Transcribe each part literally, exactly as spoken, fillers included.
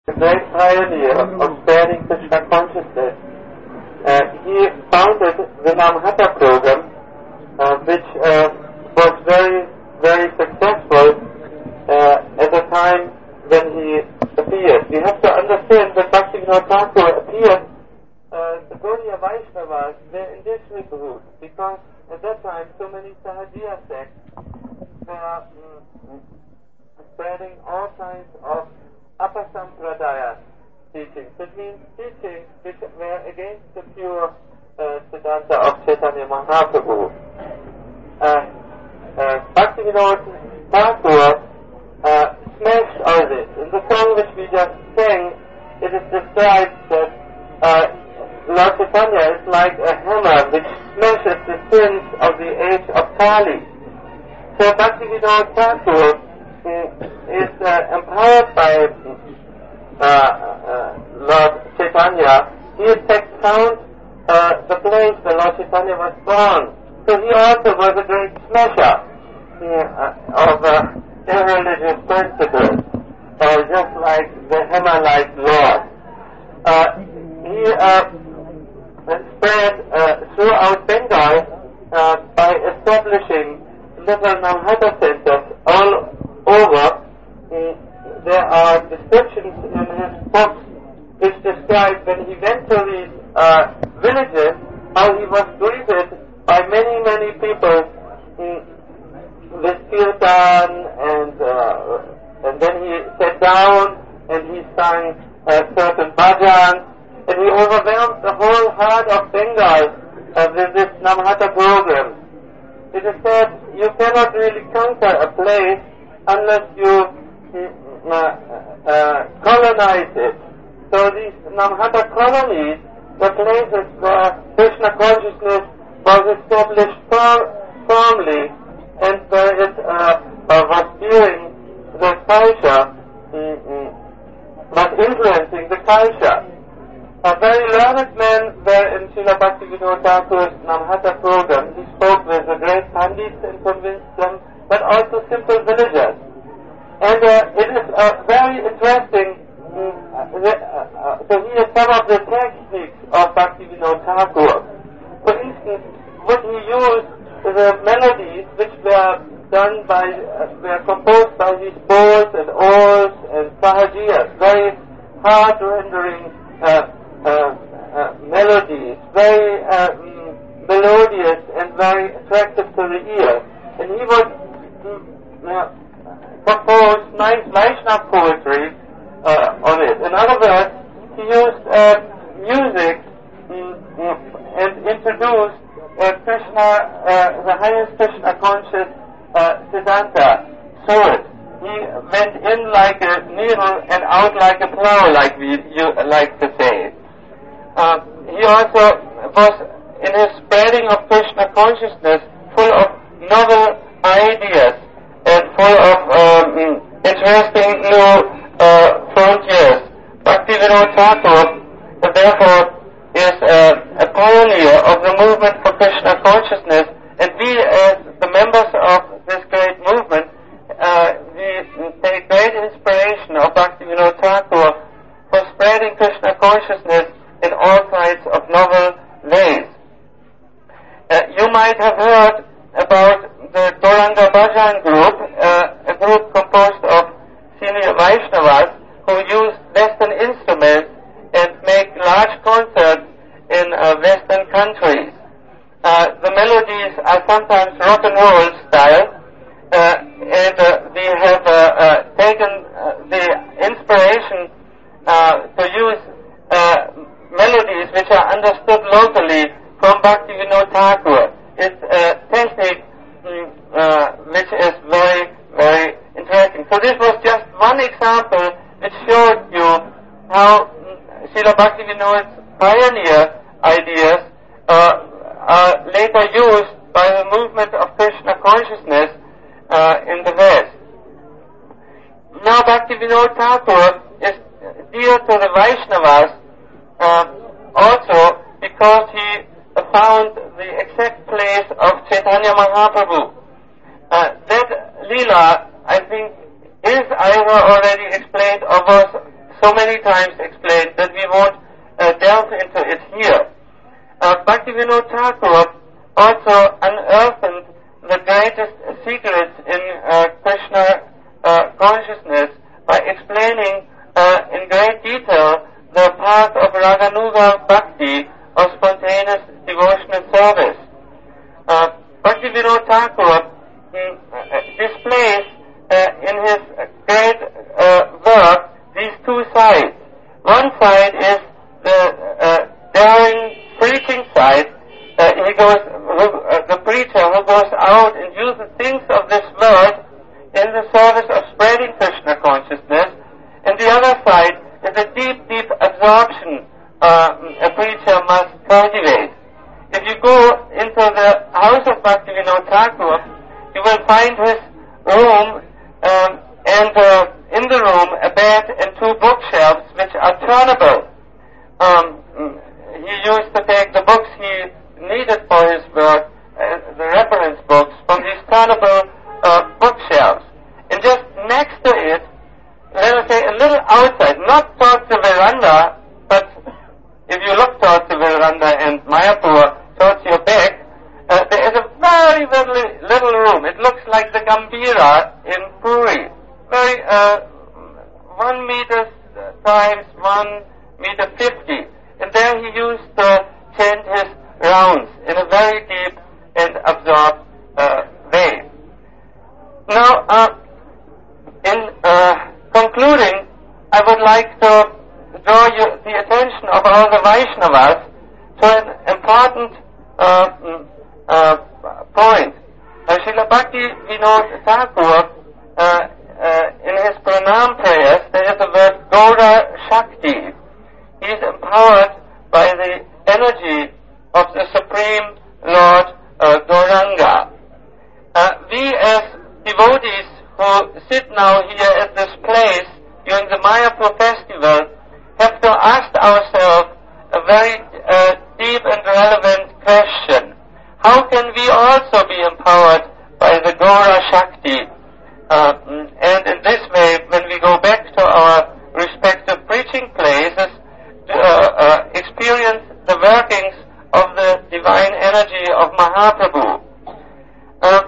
the great pioneer of spreading Krishna consciousness. Uh, he founded the Namhata program, uh, which uh, was very, very successful uh, at the time when he appeared. We have to understand that Bhaktivinoda Thakur appeared, uh, the Gaudiya Vaishnavas were in district route, because at that time so many Sahajiya sects were mm, spreading all kinds of Apasampradaya teachings. That means teachings which were against the pure uh, Siddhanta of Chaitanya Mahaprabhu. Uh, uh, Bhaktivinoda Thakur uh, smashed all this. In the song which we just sang, it is described that uh, Lord Chaitanya is like a hammer which smashes the sins of the age of Kali. So Bhaktivinoda Thakur uh, is uh, empowered by uh, uh, Lord Chaitanya. He in fact found uh, the place where Lord Chaitanya was born. So he also was a great smasher uh, of uh, irreligious principles, uh, just like the hammer-like Lord. Uh, he uh, spread uh, throughout Bengal uh, by establishing little Namhata centers all over. Mm, there are descriptions in his books which describe when he went to these uh, villages how he was greeted by many, many people mm, with kirtan, and uh, and then he sat down and he sang uh, certain bhajans, and he overwhelmed the whole heart of Bengal uh, with this Namhata program. It is said you cannot really conquer a place unless you uh, uh, colonize it. So these Namhata colonies were places where Krishna consciousness was established firm, firmly, and where it uh, uh, was steering the culture, mm-hmm, was influencing the culture. A very learned man were in Srila Bhaktivinoda Thakur's Namhata program. He spoke with the great Pandits and convinced them, but also simple villagers. And uh, it is uh, very interesting mm, uh, uh, to hear some of the techniques of Bhaktivinoda Thakur. For instance, what he used the melodies which were done by, uh, were composed by his bowls and oars and sahajiyas, very heart-rendering uh, uh, uh, melodies, very uh, mm, melodious and very attractive to the ear. And he would mm, uh, compose nice Vaishnava poetry uh, on it. In other words, he used uh, music mm, mm, and introduced Uh, Krishna, uh, the highest Krishna conscious uh, Siddhanta through it. He went in like a needle and out like a plow, like we you like to say. Uh, he also was, in his spreading of Krishna consciousness, full of novel ideas and full of um, interesting new uh, frontiers. Bhaktivinoda Thakur, therefore, is uh, a pioneer of the movement for Krishna consciousness, and we as the members of this great movement, uh, we take great inspiration of Bhaktivinoda Thakur for spreading Krishna consciousness in all kinds of novel ways. Uh, you might have heard about the Gauranga Bhajan group, uh, a group composed of senior Vaishnavas who use Western instruments and make large concerts in uh, Western countries. Uh, the melodies are sometimes rock and roll style, uh, and uh, we have uh, uh, taken uh, the inspiration uh, to use uh, melodies which are understood locally from Bhaktivinoda Thakur. It's a technique mm, uh, which is very, very interesting. So this was just one example which showed you how Srila Bhaktivinoda's pioneer ideas uh, are later used by the movement of Krishna consciousness uh, in the West. Now Bhaktivinoda Thakur is dear to the Vaishnavas uh, also because he found the exact place of Chaitanya Mahaprabhu. Uh, that Leela, I think, is either already explained or was so many times explained that we won't uh, delve into it here. Uh, Bhaktivinoda Thakur also unearthed the greatest secrets in uh, Krishna uh, consciousness by explaining uh, in great detail the path of Raganuga Bhakti, or spontaneous devotional service. Uh, Bhaktivinoda Thakur mm, uh, displays uh, in his great uh, work these two sides. One side is the uh, daring preaching side. Uh, he goes, who, uh, the preacher who goes out and uses things of this world in the service of spreading Krishna consciousness. And the other side is a deep, deep absorption uh, a preacher must cultivate. If you go into the house of Bhaktivinoda Thakur, you will find his room, um, and uh, in the room a bed and two bookshelves which are turnable. Um, he used to take the books he needed for his work, uh, the reference books, from these turnable uh, bookshelves. And just next to it, let us say a little outside, not towards the veranda, but if you look towards the veranda and Mayapur, towards your back, uh, there is a very, very little room. It looks like the Gambhira in Puri. Very, uh, one meter times one meter fifty. And there he used to chant his rounds in a very deep and absorbed uh, way. Now, uh, in uh, concluding, I would like to draw you, the attention of all the Vaishnavas to an important uh, uh, point. Uh, Srila Bhaktivinoda Thakur, uh, uh, in his pranam prayers, there is the word Gaura Shakti. He is empowered by the energy of the Supreme Lord uh, Gauranga. Uh, we as devotees who sit now here at this place during the Mayapur festival have to ask ourselves a very uh, deep and relevant question. How can we also be empowered by the Gaura Shakti? Uh, and in this way, when we go back to our respective preaching places, to, uh, uh, experience the workings of the divine energy of Mahaprabhu. Uh,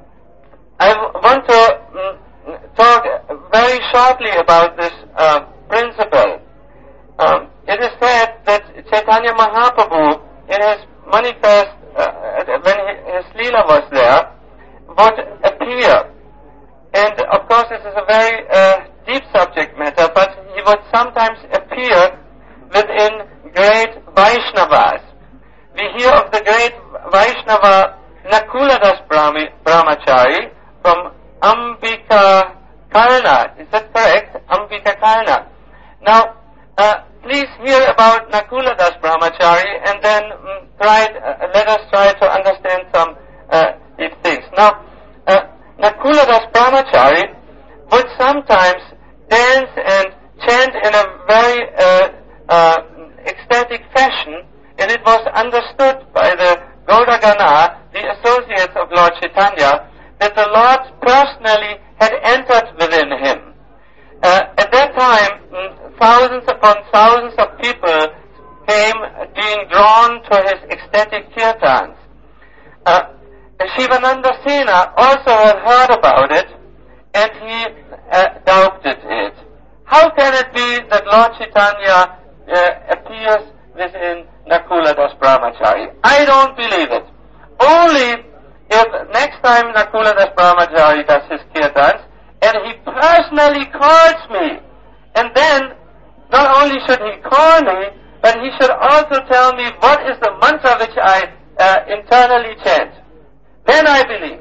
I want to um, talk very shortly about this uh, principle. Um, it is said that Chaitanya Mahaprabhu, in his manifest, uh, when he, his Leela was there, would appear. And of course this is a very uh, deep subject matter, but he would sometimes appear within great Vaishnavas. We hear of the great Vaishnava Nakuladas Brahmachari from Ambika Karna. Is that correct? Ambika Karna. Now, uh, please hear about Nakuladas Brahmachari and then um, try, uh, let us try to understand some uh, these things. Now, uh, Nakuladas Brahmachari would sometimes dance and chant in a very uh, uh, ecstatic fashion, and it was understood by the Gauragana, the associates of Lord Chaitanya, that the Lord personally had entered within him. Uh, at that time, thousands upon thousands of people came being drawn to his ecstatic kirtans. Uh, Shivananda Sena also had heard about it, and he uh, doubted it. How can it be that Lord Chaitanya uh, appears within Nakuladas Brahmachari? I don't believe it. Only if next time Nakuladas Brahmachari does his kirtans, and he personally calls me, and then not only should he call me, but he should also tell me what is the mantra which I uh, internally chant. Then I believe.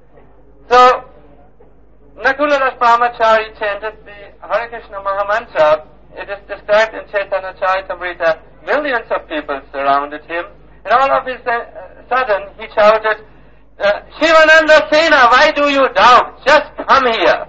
So, Nakuladas Brahmachari chanted the Hare Krishna Mahamantra. It is described in Chaitanya Charitamrita. Millions of people surrounded him, and all of a sudden he shouted, uh, Shivananda Sena, why do you doubt? Just come here.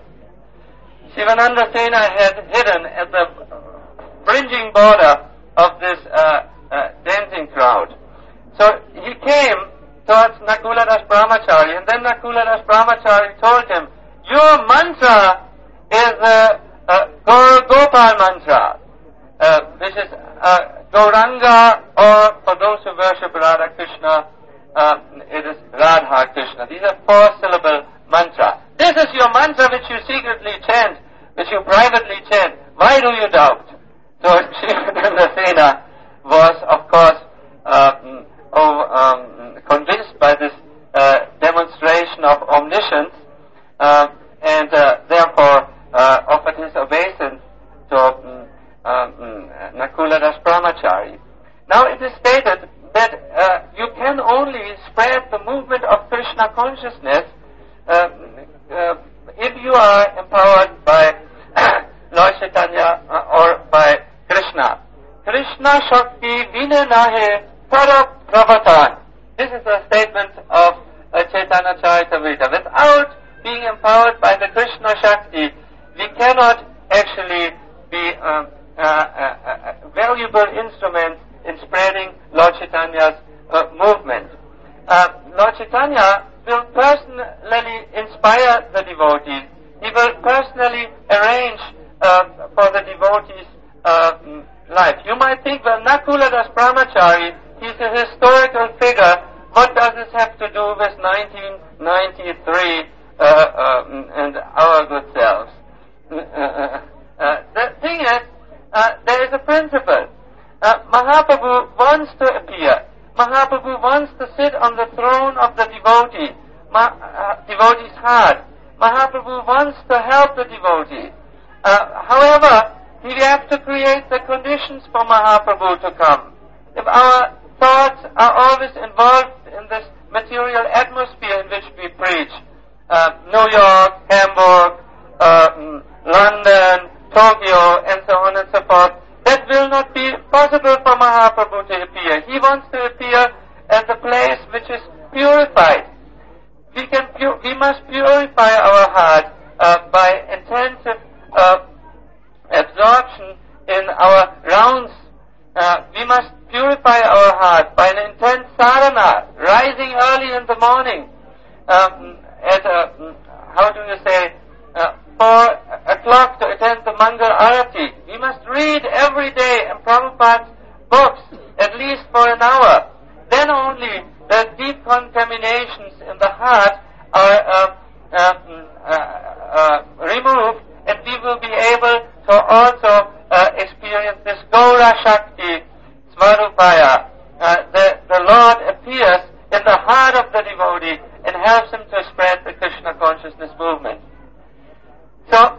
Shivananda Sena had hidden at the fringing border of this uh, uh, dancing crowd. So he came towards Nakuladas Brahmachari, and then Nakuladas Brahmachari told him, your mantra is uh, uh, Gaur Gopal mantra, uh, which is uh, Gauranga, or for those who worship Radha Krishna, uh, it is Radha Krishna. These are four-syllable mantra. This is your mantra which you secretly chant, which you privately chant. Why do you doubt? So Sri Chandrasena was, of course, uh, oh, um, convinced by this uh, demonstration of omniscience, uh, and uh, therefore uh, offered his obeisance to um, um, Nakula Das Brahmachari. Now it is stated that uh, you can only spread the movement of Krishna consciousness uh, uh, if you are empowered by Lord Chaitanya uh, or by Krishna. Krishna Shakti Vina Nahe Para Pravatan. This is a statement of uh, Chaitanya Charitamrita. Without being empowered by the Krishna Shakti, we cannot actually be um, uh, uh, uh, valuable instruments in spreading Lord Chaitanya's uh, movement. Uh, Lord Chaitanya will personally inspire the devotees. He will personally arrange uh, for the devotees' uh, life. You might think, well, Nakula Das Brahmachari, he's a historical figure. What does this have to do with nineteen ninety-three uh, uh, and our good selves? Uh, uh, uh, the thing is, uh, there is a principle. Uh, Mahaprabhu wants to appear. Mahaprabhu wants to sit on the throne of the devotee, Ma- uh, devotee's heart. Mahaprabhu wants to help the devotee. Uh, however, we have to create the conditions for Mahaprabhu to come. If our thoughts are always involved in this material atmosphere in which we preach, uh, New York, Hamburg, uh, London, Tokyo, and so on and so forth, that will not be possible for Mahaprabhu to appear. He wants to appear at a place which is purified. We can pu- we must purify our heart uh, by intensive uh, absorption in our rounds. Uh, we must purify our heart by an intense sadhana, rising early in the morning um, at uh, how do you say uh, four o'clock to attend the Mangal Arati. We must read every day in Prabhupada's books at least for an hour. Then only the deep contaminations in the heart are uh, uh, uh, uh, removed, and we will be able to also uh, experience this Gaura Shakti Svarupaya. Uh, the, the Lord appears in the heart of the devotee and helps him to spread the Krishna consciousness movement. So,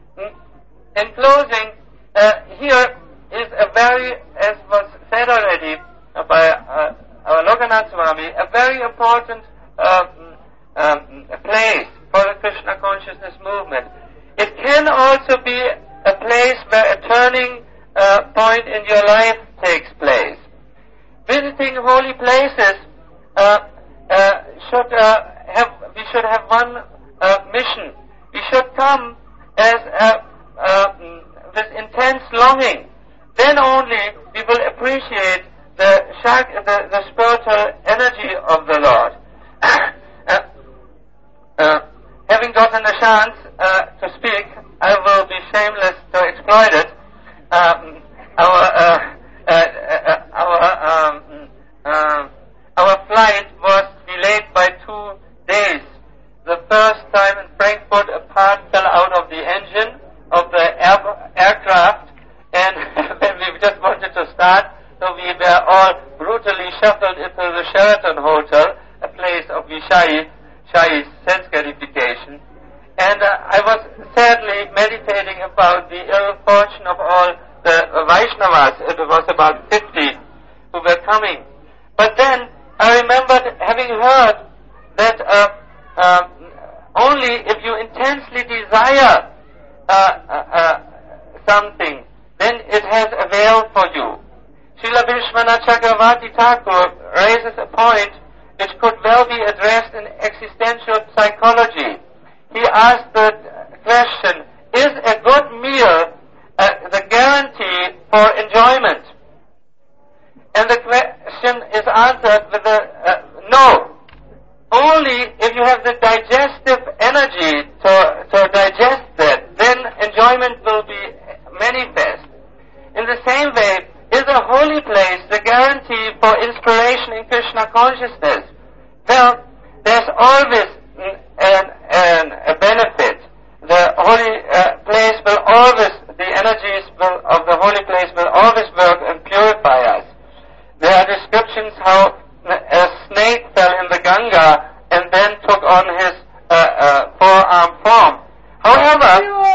in closing, uh, here is a very, as was said already by uh, our Lokanath Swami, a very important uh, um, place for the Krishna consciousness movement. It can also be a place where a turning uh, point in your life takes place. Visiting holy places uh, uh, should uh, have we should have one uh, mission. We should come as uh, uh, with intense longing. Then only we will appreciate the, shak- the, the spiritual energy of the Lord. uh, uh, having gotten a chance uh, to speak, I will be shameless to exploit it. Um, our uh, uh, uh, our um, uh, our flight was delayed by two days. The first time in Frankfurt, a part fell out of the engine of the air- aircraft, and when we just wanted to start, so we were all brutally shuffled into the Sheraton Hotel, a place of Vishai, Shai sense gratification. And uh, I was sadly meditating about the ill fortune of all the Vaishnavas. It was about fifty who were coming. But then I remembered having heard that uh, uh, only if you intensely desire uh, uh, uh, something, then it has avail for you. Srila Vishwanath Chakravarti Thakur raises a point which could well be addressed in existential psychology. He asked the question, is a good meal uh, the guarantee for enjoyment? And the question is answered with a uh, no. Only if you have the digestive energy to, to digest that, then then enjoyment will be manifest. In the same way, is a holy place the guarantee for inspiration in Krishna consciousness? Well, there's always an, an, a benefit. The holy uh, place will always, the energies will, of the holy place will always work and purify us. There are descriptions how a snake fell in the Ganga and then took on his uh, uh, forearm form. However,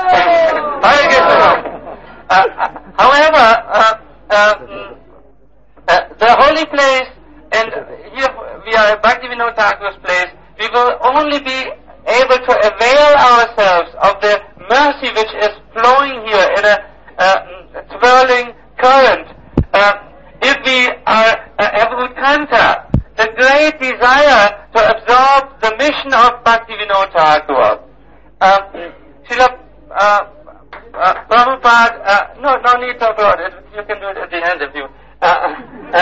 uh, however, uh, uh, uh, the holy place, and here we are at Bhaktivinoda Thakur's place, we will only be able to avail ourselves of the mercy which is flowing here in a uh, twirling current. Uh, if we are uh, have utkanta, the great desire to absorb the mission of Bhaktivinoda Thakur. Uh, Srila uh, uh, Prabhupada, uh, no, no need to applaud it. You can do it at the end if you. Uh, uh,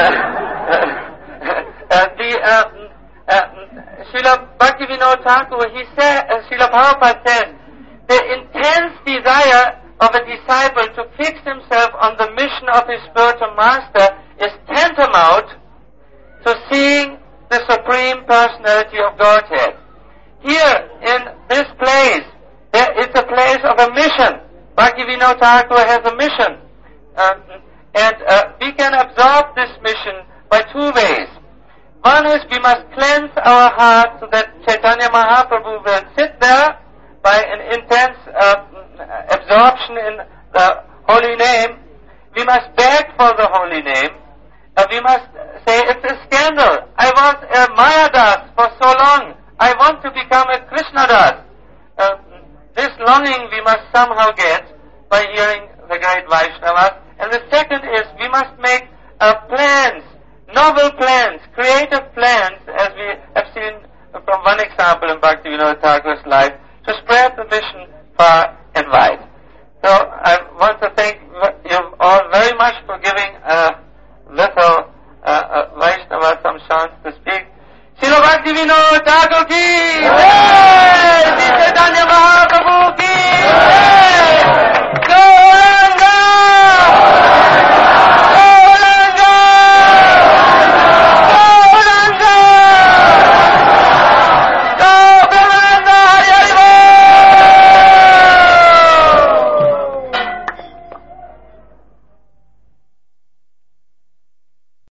uh, the uh, uh, Srila Bhaktivinoda Thakur, he said, uh, Srila Prabhupada says, the intense desire of a disciple to fix himself on the mission of his spiritual master is tantamount to seeing the Supreme Personality of Godhead. Here, in this place, there is a place of a mission. Bhaktivinoda Thakur has a mission. Um, and uh, we can absorb this mission by two ways. One is we must cleanse our heart so that Chaitanya Mahaprabhu will sit there by an intense uh, absorption in the holy name. We must beg for the holy name. Uh, we must say, it's a scandal. I was a Mayadas for so long. I want to become a Krishnadas. Uh, this longing we must somehow get by hearing the great Vaishnavas. And the second is we must make uh, plans, novel plans, creative plans, as we have seen from one example in Bhaktivinoda Thakur's life, to spread the mission far and wide.